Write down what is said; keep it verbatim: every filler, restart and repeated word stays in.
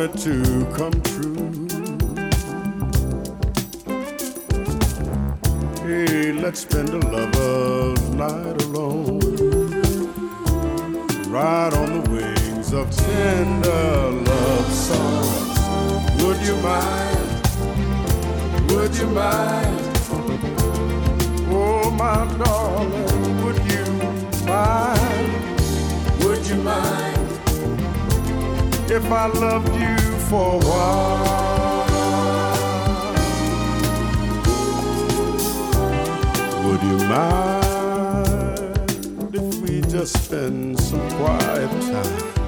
it to come true. Hey, let's spend a lover's night alone, ride on the wings of tender love songs. Would you mind? Would you mind? Oh, my darling, would you mind? Would you mind if I loved you for a while? Would you mind if we just spend some quiet time